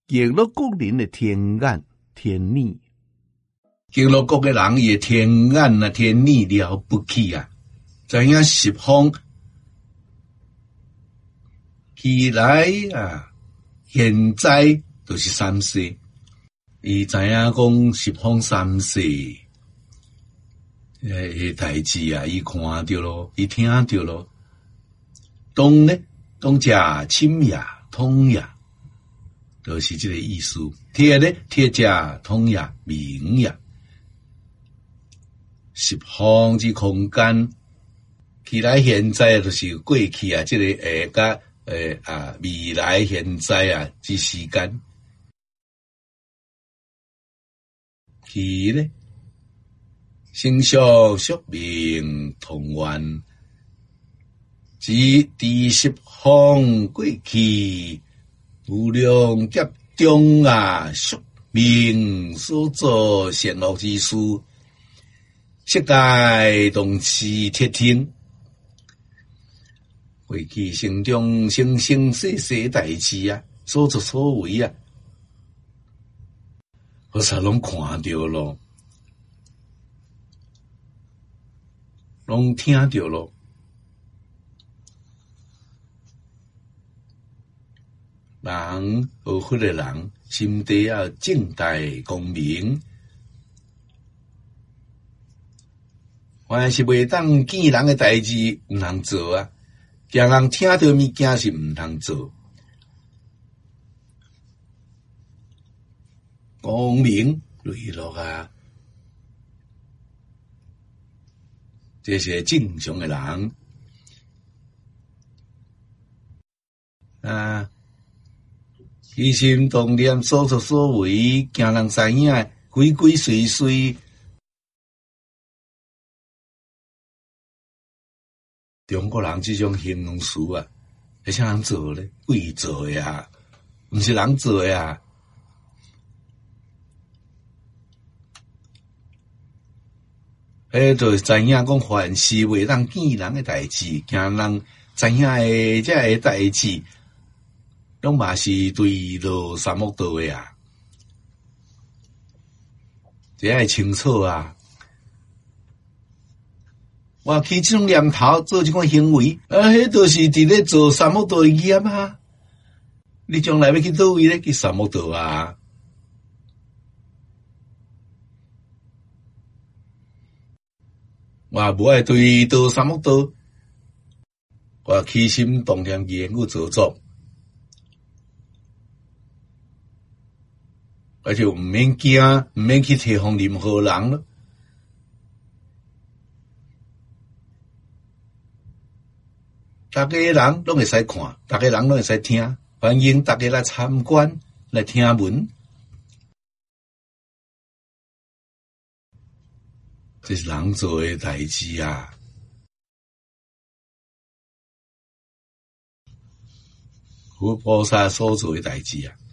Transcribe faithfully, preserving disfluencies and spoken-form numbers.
极乐国人的天眼天理， 极乐国的人伊天眼啊天理了不起啊，知影十方起来啊，现在就是三世，伊知影讲十方三世诶代志啊，伊看到咯，伊听到咯，当呢当食深夜通夜，就是这个意思。贴呢贴食通夜明夜，十方之空间，起来现在就是过去啊，这个诶甲诶啊未来现在啊之时间，其呢心相宿命同源，即第十方过去无量劫中啊宿命所做善恶之事，悉皆同时贴听。过去生中生生世世代志啊，所作所为啊，好才拢看到咯，拢听到咯。人学佛的人，心地要正大光明，凡是袂当见人的代志，毋通做啊。惊人听到物件是毋通做，光明磊落啊，这是正常的人啊。起心动念，所作所为，惊人知影，鬼鬼祟祟。中国人这种形容词啊，是啥人做咧？鬼做的啊，毋是人做的啊。迄就是知影讲，凡是袂当见人的代志，惊人知影的这个代志，拢嘛是对落三恶道的啊。这要清楚啊。我起这种念头，做这种行为，啊，迄就是伫咧做三恶道的业啊！你将来要去倒位咧？去三恶道啊！我无爱对倒三恶道，我起心动念言语做作，而且毋免惊，毋免去提防任何人咯。大家人拢会使看，大家人拢会使听，欢迎大家来参观、来听闻。这是人做的代志啊！佛菩萨所做的代志啊！